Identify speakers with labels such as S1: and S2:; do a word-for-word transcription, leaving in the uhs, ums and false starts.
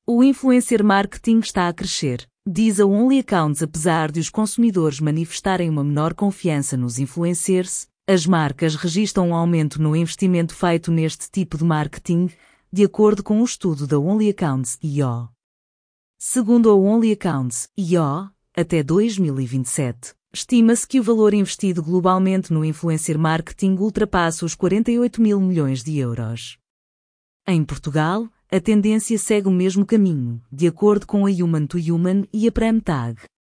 S1: O influencer marketing está a crescer, diz a Only Accounts. Apesar de os consumidores manifestarem uma menor confiança nos influencers, as marcas registram um aumento no investimento feito neste tipo de marketing, de acordo com um estudo da Only Accounts I O. Segundo a Only Accounts I O, até dois mil e vinte e sete, estima-se que o valor investido globalmente no influencer marketing ultrapassa os quarenta e oito mil milhões de euros. Em Portugal, a tendência segue o mesmo caminho, de acordo com a Human to Human e a Prem Tag.